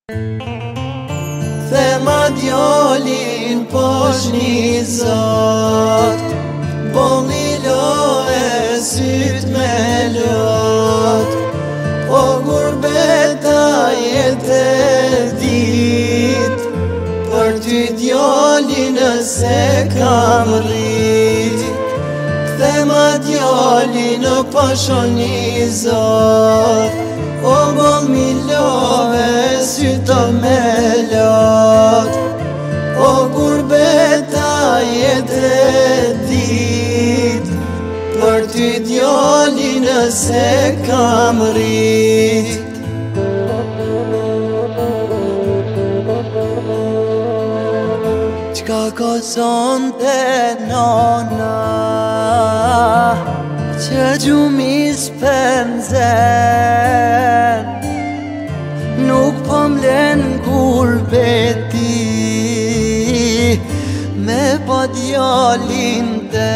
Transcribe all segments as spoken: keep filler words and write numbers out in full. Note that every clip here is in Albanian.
Thema djalin posh një zot, bolli lohe syt me lot. O gurbeta jetë e dit, për ty djali nëse kam rrit. Thema djalin poshon një zot, o boll mi lohe syt me lot. O gurbeta jetë e dit, për ty djali nëse kam rrit. Qka ka sonte nana, që gjumi s'penzen, nuk po m'len gurbeti me pa djalin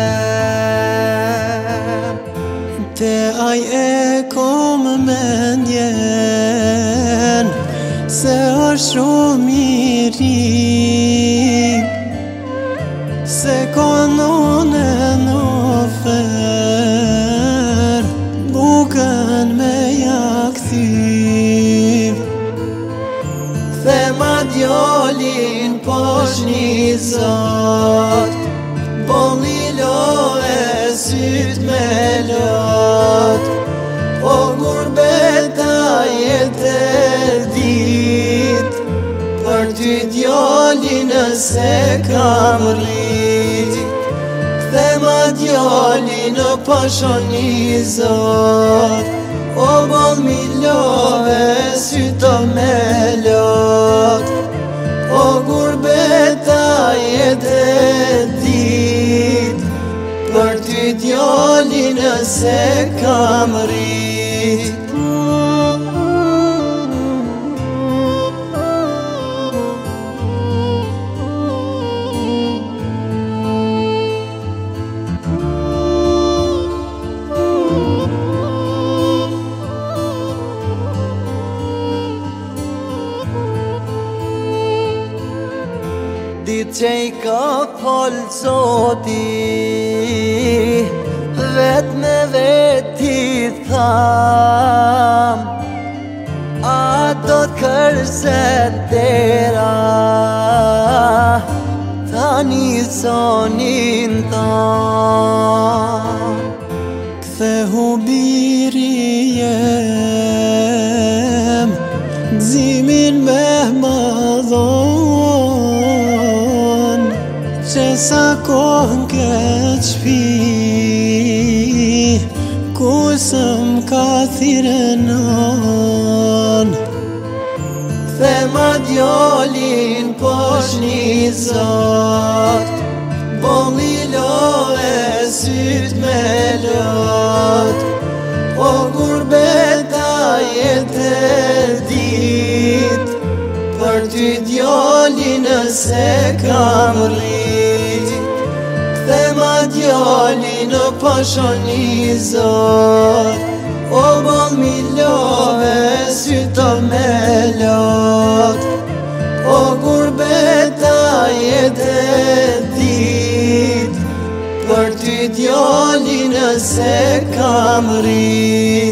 tem. Te aj e kom mendjen se është shumë i ri, se konone në ofer bukën me jakthim. Thema djalin posh një zot, bolli lohe syt me lot. O gurbeta jetë e dit, për ty djali nëse kam rrit. Thema djalin poshon një zot, o boll mi lohe syt me lot. O gurbeta jetë e dit, për ty djali nëse kam rrit. Ditë që i ka fol zoti, vet me veti tham, a do t'kërset dera, tani sonin tam. Kthehu biri jem, gzimin me madhon, që sa kohën këtë shpi, ku sëm ka thirenon. Thema djalin posh një zot, bolli lohe syt me lot. O gurbeta jetë e dit, për ty djali nëse kam rrit. Thema djalin poshon një zot, o boll mi lohe syt me lot. O gurbeta jetë e dit, për ty djali nëse kam rrit.